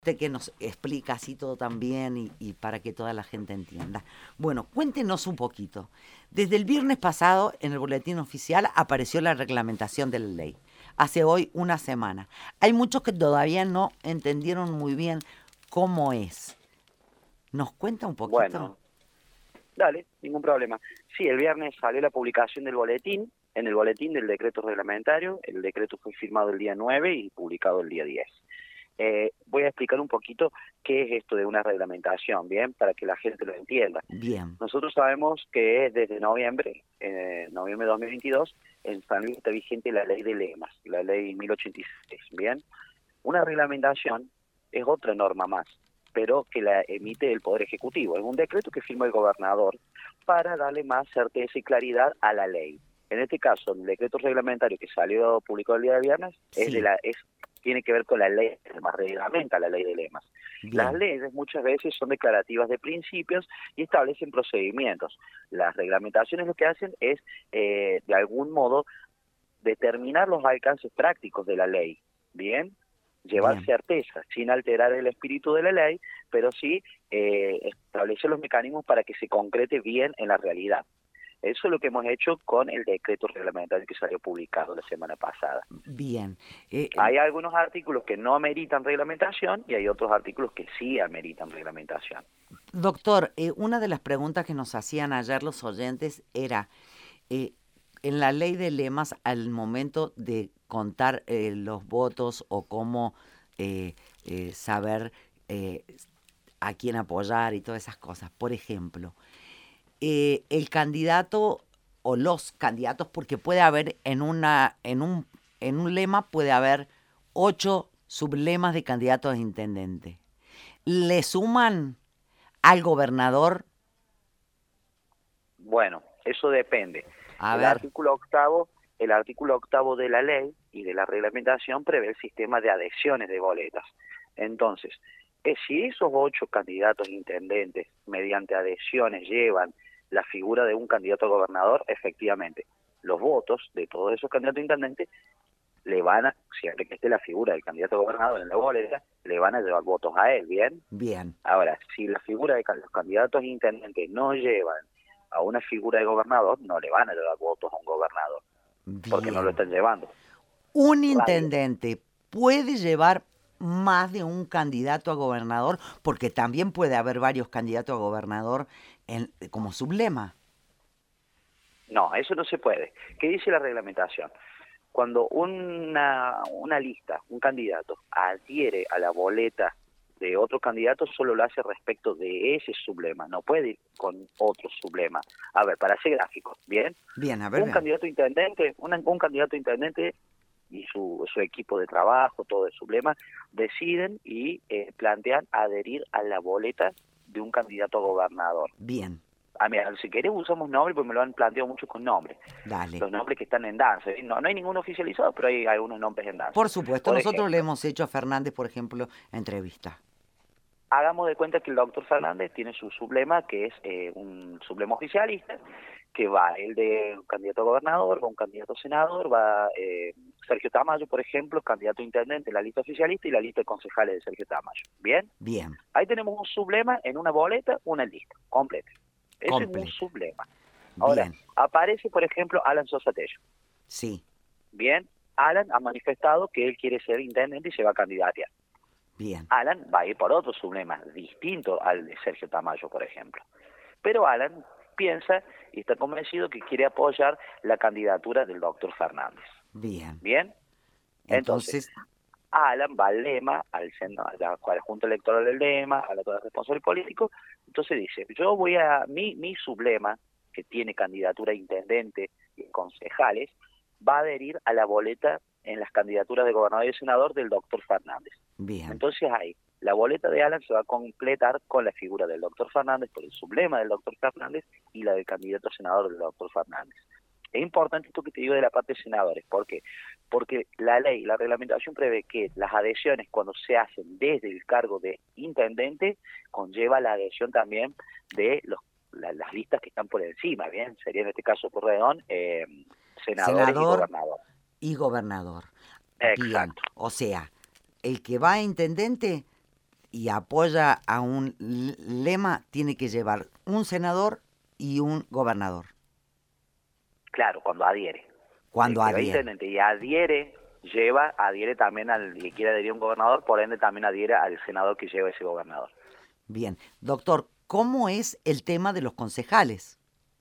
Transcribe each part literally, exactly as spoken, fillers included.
Usted que nos explica así todo también y, y para que toda la gente entienda. Bueno, cuéntenos un poquito. Desde el viernes pasado en el boletín oficial apareció la reglamentación de la ley. Hace hoy una semana. Hay muchos que todavía no entendieron muy bien cómo es. ¿Nos cuenta un poquito? Bueno, dale, ningún problema. Sí, el viernes salió la publicación del boletín, en el boletín del decreto reglamentario. El decreto fue firmado el día nueve y publicado el día diez. Eh, voy a explicar un poquito qué es esto de una reglamentación, ¿bien? Para que la gente lo entienda. Bien. Nosotros sabemos que desde noviembre, eh, noviembre de dos mil veintidós, en San Luis está vigente la ley de lemas, la ley mil ochenta y seis, ¿bien? Una reglamentación es otra norma más, pero que la emite el Poder Ejecutivo. Es un decreto que firma el gobernador para darle más certeza y claridad a la ley. En este caso, el decreto reglamentario que salió publicado el día de viernes Sí. es de la es tiene que ver con la ley, más reglamenta la ley de lemas. Bien. Las leyes muchas veces son declarativas de principios y establecen procedimientos. Las reglamentaciones lo que hacen es, eh, de algún modo, determinar los alcances prácticos de la ley, ¿bien? Llevar Bien. certeza, sin alterar el espíritu de la ley, pero sí eh, establecer los mecanismos para que se concrete bien en la realidad. Eso es lo que hemos hecho con el decreto reglamentario que salió publicado la semana pasada. Bien. Eh, Hay algunos artículos que no ameritan reglamentación y hay otros artículos que sí ameritan reglamentación. Doctor, eh, una de las preguntas que nos hacían ayer los oyentes era, eh, en la ley de lemas, al momento de contar eh, los votos o cómo eh, eh, saber eh, a quién apoyar y todas esas cosas, por ejemplo, eh, el candidato o los candidatos, porque puede haber en una en un en un lema puede haber ocho sublemas de candidatos a intendente. ¿Le suman al gobernador? Bueno, eso depende. A el ver. artículo octavo, el artículo octavo de la ley y de la reglamentación prevé el sistema de adhesiones de boletas. Entonces, eh, si esos ocho candidatos intendentes mediante adhesiones llevan la figura de un candidato a gobernador, efectivamente, los votos de todos esos candidatos intendentes le van a, siempre que esté la figura del candidato a gobernador en la boleta, le van a llevar votos a él, ¿bien? Bien. Ahora, si la figura de los candidatos intendentes no llevan a una figura de gobernador, no le van a llevar votos a un gobernador, porque Bien. no lo están llevando. ¿Un Radio. intendente puede llevar más de un candidato a gobernador? Porque también puede haber varios candidatos a gobernador en, como sublema. No, eso no se puede. ¿Qué dice la reglamentación? Cuando una, una lista, un candidato, adhiere a la boleta de otro candidato, solo lo hace respecto de ese sublema, no puede ir con otro sublema. A ver, para ser gráfico, ¿bien? Bien, a ver. Un Bien. candidato a intendente, un, un candidato a intendente y su, su equipo de trabajo, todo el sublema, deciden y eh, plantean adherir a la boleta de un candidato a gobernador. Bien. Ah, mira, si querés usamos nombres, porque me lo han planteado mucho con nombres. Dale. Los nombres que están en danza. No, no hay ninguno oficializado, pero hay algunos nombres en danza. Por supuesto, Por nosotros ejemplo, le hemos hecho a Fernández, por ejemplo, entrevista. Hagamos de cuenta que el doctor Fernández tiene su sublema, que es eh, un sublema oficialista, que va el de un candidato a gobernador, va un candidato a senador, va eh, Sergio Tamayo, por ejemplo, candidato a intendente en la lista oficialista y la lista de concejales de Sergio Tamayo. ¿Bien? Bien. Ahí tenemos un sublema en una boleta, una lista, completa. Eso es un sublema. Ahora, Bien. aparece, por ejemplo, Alan Sosa Tello. Sí. Bien, Alan ha manifestado que él quiere ser intendente y se va a candidatear. Bien. Alan va a ir por otro sublema, distinto al de Sergio Tamayo, por ejemplo. Pero Alan piensa y está convencido que quiere apoyar la candidatura del doctor Fernández. Bien. ¿Bien? Entonces, Entonces Alan va al lema, al Seno, a la, a la Junta Electoral del lema, a la Junta Responsable Político, entonces dice, yo voy a, mi, mi sublema, que tiene candidatura a intendente y concejales, va a adherir a la boleta en las candidaturas de gobernador y senador del doctor Fernández. Bien. Entonces ahí, la boleta de Alan se va a completar con la figura del doctor Fernández, por el sublema del doctor Fernández y la del candidato a senador del doctor Fernández. Es importante esto que te digo de la parte de senadores. ¿Por qué? Porque la ley, la reglamentación prevé que las adhesiones cuando se hacen desde el cargo de intendente, conlleva la adhesión también de los, la, las listas que están por encima, ¿bien? Sería en este caso Porredón, eh, senadores Senador y gobernador. Y gobernador. Exacto. Bien. O sea, el que va a intendente y apoya a un lema, tiene que llevar un senador y un gobernador. Claro, cuando adhiere. Cuando el que va adhiere. intendente y adhiere, lleva, adhiere también al que quiere adherir a un gobernador, por ende también adhiere al senador que lleva ese gobernador. Bien. Doctor, ¿cómo es el tema de los concejales?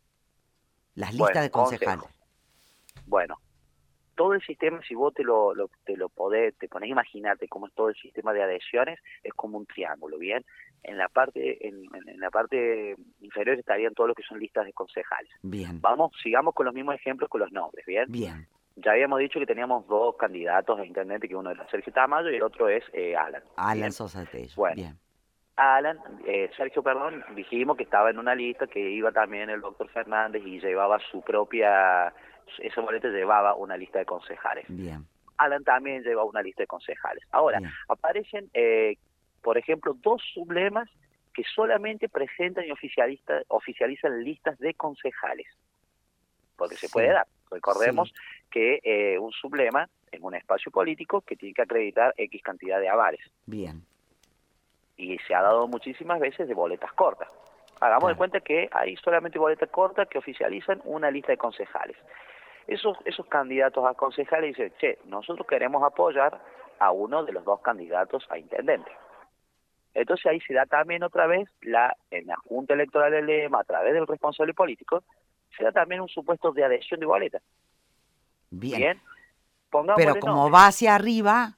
Las listas Bueno, de concejales. consejo. Bueno, todo el sistema, si vos te lo, lo, te lo podés, te ponés a imaginarte cómo es todo el sistema de adhesiones, es como un triángulo, ¿bien? En la parte en, en la parte inferior estarían todos los que son listas de concejales. Bien. Vamos, sigamos con los mismos ejemplos con los nombres, ¿bien? Bien. Ya habíamos dicho que teníamos dos candidatos a intendente, que uno era Sergio Tamayo y el otro es eh, Alan. Alan ¿bien? Sosa Tello. Bueno, Bien. Alan, eh, Sergio, perdón, dijimos que estaba en una lista que iba también el doctor Fernández y llevaba su propia, ese boleta llevaba una lista de concejales. Bien. Alan también lleva una lista de concejales. Ahora, Bien. aparecen, eh, por ejemplo, dos sublemas que solamente presentan y oficialista, oficializan listas de concejales, porque se Sí. puede dar. Recordemos Sí. que eh, un sublema es un espacio político que tiene que acreditar X cantidad de avales. Bien. Y se ha dado muchísimas veces de boletas cortas. Hagamos Claro. de cuenta que hay solamente boletas cortas que oficializan una lista de concejales. Esos, esos candidatos a concejales dicen, che, nosotros queremos apoyar a uno de los dos candidatos a intendente. Entonces ahí se da también otra vez, la en la Junta Electoral del Lema, a través del responsable político, se da también un supuesto de adhesión de boleta. Bien. Bien, pongámosle Pero como nombre. va hacia arriba,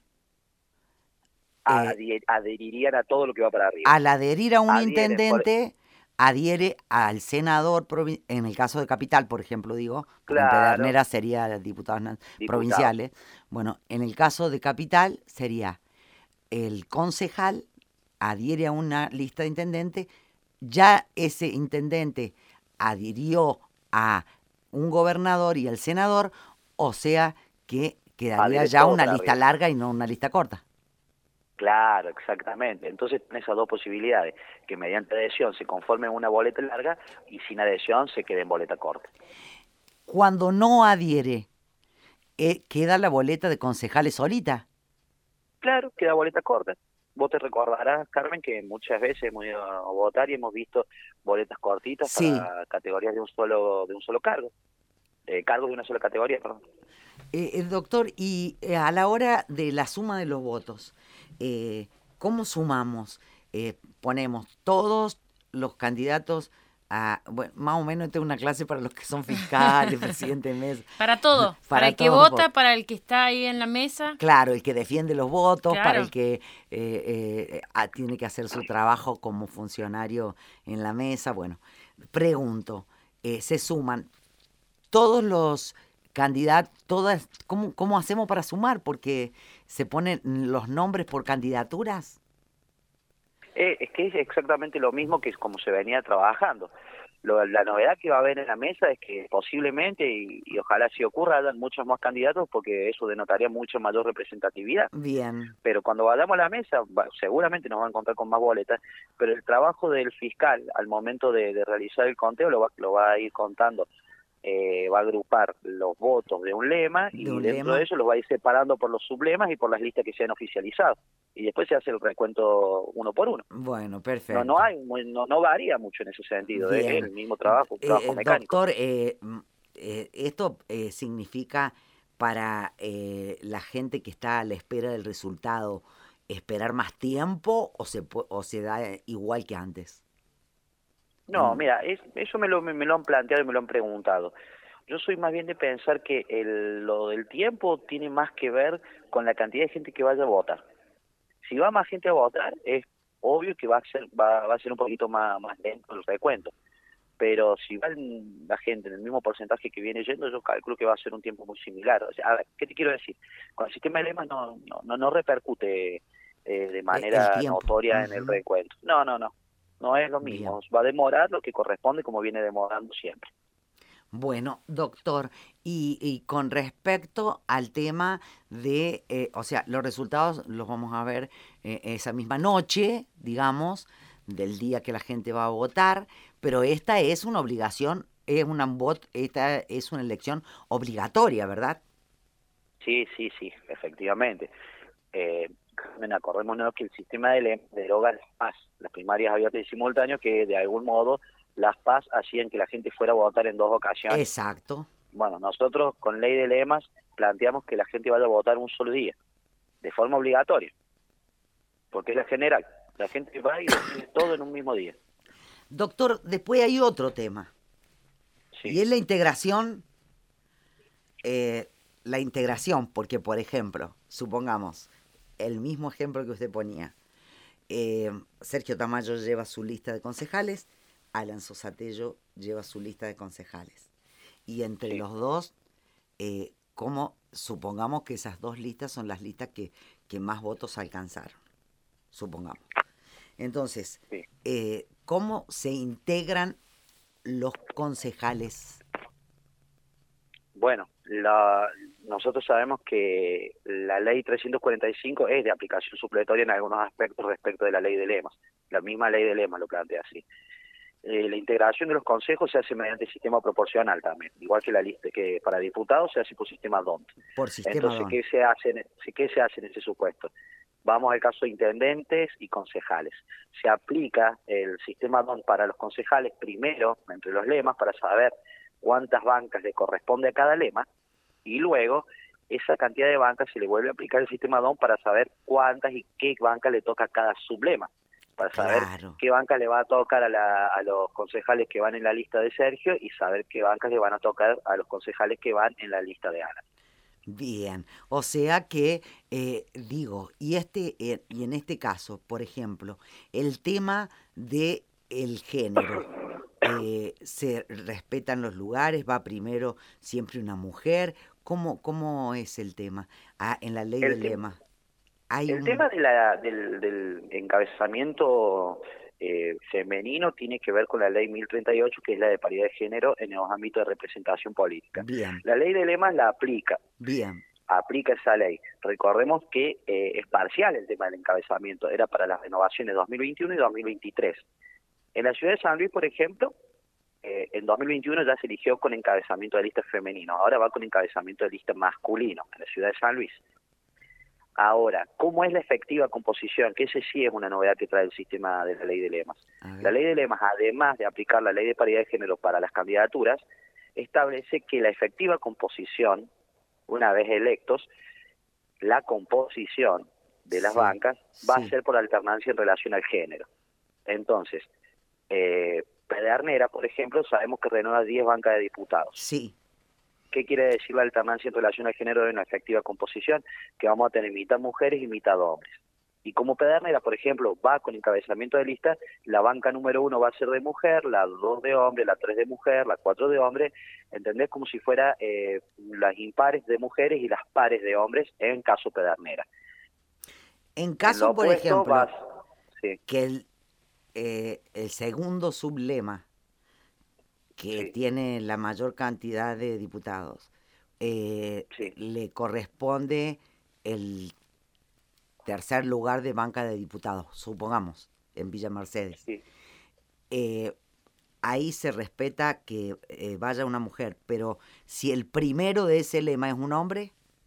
eh, Adhi- adherirían a todo lo que va para arriba. al adherir a un Adhieren, por- intendente, adhiere al senador, provi- en el caso de Capital, por ejemplo, digo, porque en Claro, Pedernera sería diputados na- diputado. provinciales. Bueno, en el caso de Capital sería el concejal adhiere a una lista de intendente, ya ese intendente adhirió a un gobernador y al senador, o sea que quedaría Adhiere ya todo una para lista arriba. larga y no una lista corta. Claro, exactamente. Entonces, en esas dos posibilidades, que mediante adhesión se conforme una boleta larga y sin adhesión se quede en boleta corta. Cuando no adhiere, eh, queda la boleta de concejales solita. Claro, queda boleta corta. Vos te recordarás, Carmen, que muchas veces hemos ido a votar y hemos visto boletas cortitas Sí. para categorías de un solo de un solo cargo. Eh, cargos de una sola categoría, perdón. Eh, eh, doctor, y eh, a la hora de la suma de los votos, eh, ¿cómo sumamos? Eh, ponemos todos los candidatos a, bueno, más o menos tengo una clase para los que son fiscales, presidente de mesa. Para todo, para, Para el que todos, vota, por- para el que está ahí en la mesa. Claro, el que defiende los votos, para Claro. el que eh, eh, ah, tiene que hacer su trabajo como funcionario en la mesa. Bueno, pregunto, eh, se suman todos los candidatos, todas, ¿cómo, ¿cómo hacemos para sumar? Porque se ponen los nombres por candidaturas. Eh, es que es exactamente lo mismo que es como se venía trabajando. Lo, la novedad que va a haber en la mesa es que posiblemente, y, y ojalá si ocurra, hayan muchos más candidatos porque eso denotaría mucho mayor representatividad. Bien, Pero cuando vayamos a la mesa, va- seguramente nos van a encontrar con más boletas, pero el trabajo del fiscal al momento de, de realizar el conteo lo va, lo va a ir contando. Eh, va a agrupar los votos de un lema y De un dentro lema. de eso los va a ir separando por los sublemas y por las listas que se han oficializado. Y después se hace el recuento uno por uno. bueno, perfecto. No, no hay, muy- no, no varía mucho en ese sentido, es Bien. el mismo trabajo, un Eh, trabajo eh, mecánico. doctor, eh, mm, eh, ¿esto eh, significa para eh, la gente que está a la espera del resultado esperar más tiempo o se, pu- o se da eh, igual que antes? No, Mm. mira, es, eso me lo, me, me lo han planteado y me lo han preguntado. Yo soy más bien de pensar que el, lo del tiempo tiene más que ver con la cantidad de gente que vaya a votar. Si va más gente a votar, es obvio que va a ser va, va a ser un poquito más, más lento el recuento. Pero si va el- la gente en el mismo porcentaje que viene yendo, yo calculo que va a ser un tiempo muy similar. O sea, a ver, ¿qué te quiero decir? Con el sistema de lemas no, no, no, no repercute eh, de manera el tiempo. notoria en el Ujú. recuento. No, no, no. No es lo mismo. Va a demorar lo que corresponde como viene demorando siempre. Bueno, doctor, y, y con respecto al tema de, eh, o sea, los resultados los vamos a ver eh, esa misma noche, digamos, del día que la gente va a votar, pero esta es una obligación, es una vot, esta es una elección obligatoria, ¿verdad? Sí, sí, sí, efectivamente. Eh, Acordémonos que el sistema de lemas deroga las P A S, las primarias abiertas y simultáneas, que de algún modo las P A S hacían que la gente fuera a votar en dos ocasiones. Exacto. Bueno, nosotros con ley de lemas planteamos que la gente vaya a votar un solo día, de forma obligatoria, porque es la general. La gente va y decide todo en un mismo día. Doctor, después hay otro tema. Sí. Y es la integración, eh, la integración, porque por ejemplo, supongamos, el mismo ejemplo que usted ponía, eh, Sergio Tamayo lleva su lista de concejales, Alan Sosatello lleva su lista de concejales. Y entre Sí. los dos, eh, ¿cómo, supongamos que esas dos listas son las listas que, que más votos alcanzaron? Supongamos. Entonces, Sí. eh, ¿cómo se integran los concejales? Bueno, la, nosotros sabemos que la ley trescientos cuarenta y cinco es de aplicación supletoria en algunos aspectos respecto de la ley de lemas. La misma ley de lemas lo plantea así. Eh, la integración de los consejos se hace mediante sistema proporcional también, igual que la lista que para diputados se hace por sistema D O N T. Por sistema Entonces, D O N T. ¿qué se hace en, ¿qué se hace en ese supuesto? Vamos al caso de intendentes y concejales. Se aplica el sistema D O N T para los concejales primero, entre los lemas, para saber cuántas bancas le corresponde a cada lema, y luego esa cantidad de bancas se le vuelve a aplicar el sistema D O N T para saber cuántas y qué banca le toca a cada sublema, para saber Claro. qué banca le va a tocar a, la, a los concejales que van en la lista de Sergio y saber qué bancas le van a tocar a los concejales que van en la lista de Ana. Bien, o sea que, eh, digo, y, este, eh, y en este caso, por ejemplo, el tema de el género, eh, se respetan los lugares, va primero siempre una mujer, ¿cómo, cómo es el tema? Ah, en la ley El del te- lema. Hay El un... tema de la, del, del encabezamiento eh, femenino tiene que ver con la ley mil treinta y ocho, que es la de paridad de género en los ámbitos de representación política. Bien, La ley de lemas la aplica, bien, aplica esa ley. Recordemos que eh, es parcial el tema del encabezamiento, era para las renovaciones dos mil veintiuno y dos mil veintitrés. En la ciudad de San Luis, por ejemplo, eh, en dos mil veintiuno ya se eligió con encabezamiento de lista femenino, ahora va con encabezamiento de lista masculino en la ciudad de San Luis. Ahora, ¿cómo es la efectiva composición? Que ese sí es una novedad que trae el sistema de la ley de lemas. a ver. La ley de lemas, además de aplicar la ley de paridad de género para las candidaturas, establece que la efectiva composición, una vez electos, la composición de las Sí, bancas va sí. a ser por alternancia en relación al género. Entonces, eh, Pedernera, por ejemplo, sabemos que renueva diez bancas de diputados. Sí, ¿Qué quiere decir la alternancia en relación al género de una efectiva composición? Que vamos a tener mitad mujeres y mitad hombres. Y como Pedernera, por ejemplo, va con encabezamiento de lista, la banca número uno va a ser de mujer, la dos de hombre, la tres de mujer, la cuatro de hombre, ¿entendés? Como si fuera eh, las impares de mujeres y las pares de hombres en caso Pedernera. en En caso, lo por opuesto, ejemplo, vas... Sí, que el, eh, el segundo sublema, que sí, tiene la mayor cantidad de diputados, eh, sí. le corresponde el tercer lugar de banca de diputados, supongamos, en Villa Mercedes. sí. Eh, ahí se respeta que eh, vaya una mujer, pero si el primero de ese lema es un hombre,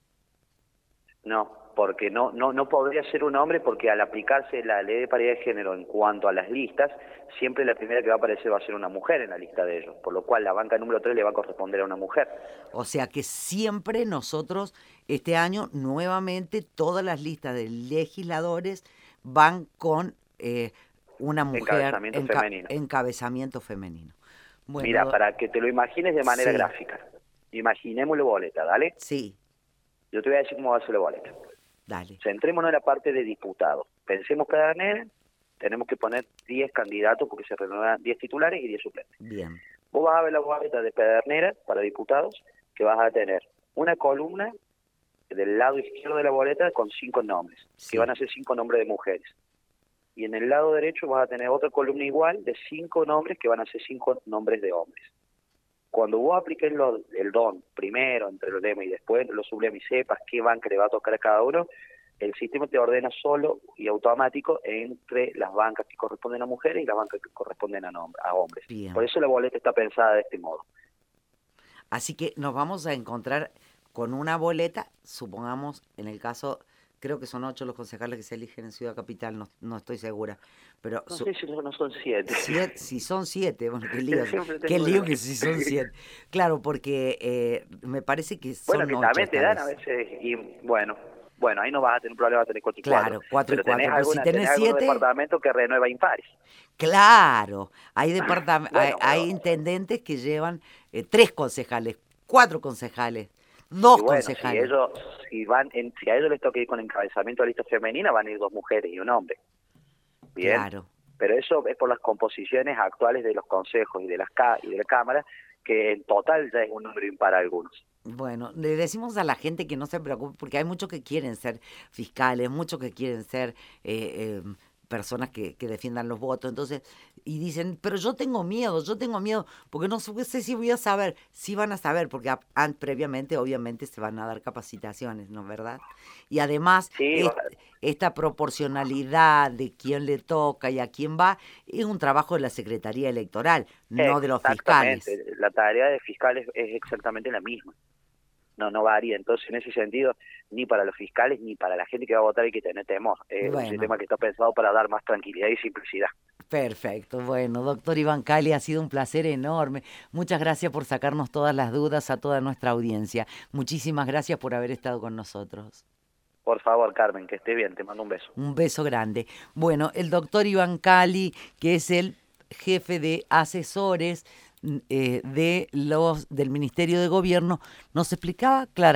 No, porque no, no, no podría ser un hombre, porque al aplicarse la ley de paridad de género en cuanto a las listas, siempre la primera que va a aparecer va a ser una mujer en la lista de ellos, por lo cual la banca número tres le va a corresponder a una mujer. o sea que siempre nosotros, este año, nuevamente, todas las listas de legisladores van con eh, una mujer Encabezamiento enca- femenino. encabezamiento femenino. Bueno, Mira, do- para que te lo imagines de manera sí. gráfica, imaginémoslo boleta, ¿dale? Sí, Yo te voy a decir cómo va a ser la boleta. dale. Centrémonos en la parte de diputados. Pensemos cada vez, tenemos que poner diez candidatos porque se renuevan diez titulares y diez suplentes. Bien, Vos vas a ver la boleta de Pedernera para diputados, que vas a tener una columna del lado izquierdo de la boleta con cinco nombres, sí. que van a ser cinco nombres de mujeres. Y en el lado derecho vas a tener otra columna igual de cinco nombres que van a ser cinco nombres de hombres. Cuando vos apliques lo, el D O N primero entre los lemas y después los sublemas y sepas qué banca le va a tocar a cada uno, el sistema te ordena solo y automático entre las bancas que corresponden a mujeres y las bancas que corresponden a, nom- a hombres. Bien. Por eso la boleta está pensada de este modo. Así que nos vamos a encontrar con una boleta, supongamos en el caso creo que son ocho los concejales que se eligen en Ciudad Capital, no, no estoy segura. Pero No su- sé si no, no son siete. siete, si son siete, bueno, qué lío, Siempre qué tengo lío una- que si son siete. Claro, porque eh, me parece que son Bueno, que ocho también te esta dan a vez. veces, y bueno, bueno, ahí no vas a tener un problema, vas a tener cuatro y Claro, cuatro. cuatro y Pero tenés, cuatro, pero si alguna, tenés tenés algunos siete, departamentos que renueva impares. claro, hay departam- hay, Bueno, hay pero, intendentes que llevan eh, tres concejales, cuatro concejales, y dos bueno, si concejales. ellos, si van, en, si a ellos les toca ir con encabezamiento de lista femenina, van a ir dos mujeres y un hombre. Bien, Claro. pero eso es por las composiciones actuales de los consejos y de las ca y de la Cámara, que en total ya es un número impar a algunos. Bueno, le decimos a la gente que no se preocupe porque hay muchos que quieren ser fiscales, muchos que quieren ser eh, eh, personas que, que defiendan los votos. Entonces, y dicen, pero yo tengo miedo, yo tengo miedo, porque no sé si voy a saber. Sí van a saber, porque a- an- previamente, obviamente, se van a dar capacitaciones, ¿no es verdad? Y además, Sí, est- esta proporcionalidad de quién le toca y a quién va es un trabajo de la Secretaría Electoral, no de los fiscales. exactamente. La tarea de fiscales es exactamente la misma. No, no varía. Entonces, en ese sentido, ni para los fiscales ni para la gente que va a votar hay que tener temor. Es Bueno. un sistema que está pensado para dar más tranquilidad y simplicidad. Perfecto, bueno, doctor Iván Cali, ha sido un placer enorme. Muchas gracias por sacarnos todas las dudas a toda nuestra audiencia. Muchísimas gracias por haber estado con nosotros. Por favor, Carmen, que esté bien. Te mando un beso. Un beso grande. Bueno, el doctor Iván Cali, que es el jefe de asesores eh, de los del Ministerio de Gobierno, nos explicaba claramente